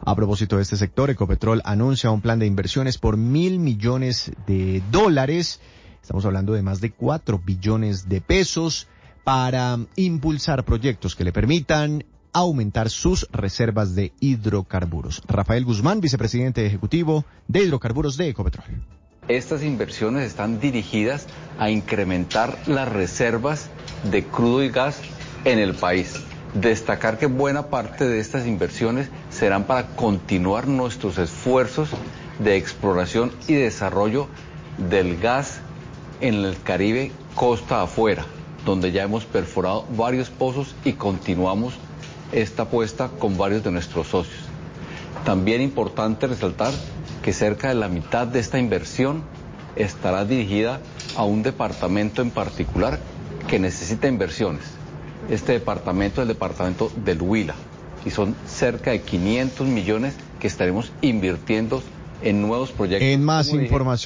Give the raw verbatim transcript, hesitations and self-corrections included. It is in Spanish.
A propósito de este sector, Ecopetrol anuncia un plan de inversiones por mil millones de dólares. Estamos hablando de más de cuatro billones de pesos para impulsar proyectos que le permitan aumentar sus reservas de hidrocarburos. Rafael Guzmán, vicepresidente ejecutivo de hidrocarburos de Ecopetrol. Estas inversiones están dirigidas a incrementar las reservas de crudo y gas en el país. Destacar que buena parte de estas inversiones serán para continuar nuestros esfuerzos de exploración y desarrollo del gas en el Caribe costa afuera, donde ya hemos perforado varios pozos y continuamos esta apuesta con varios de nuestros socios. También importante resaltar que cerca de la mitad de esta inversión estará dirigida a un departamento en particular que necesita inversiones. Este departamento es el departamento del Huila y son cerca de quinientos millones que estaremos invirtiendo en nuevos proyectos. En más información.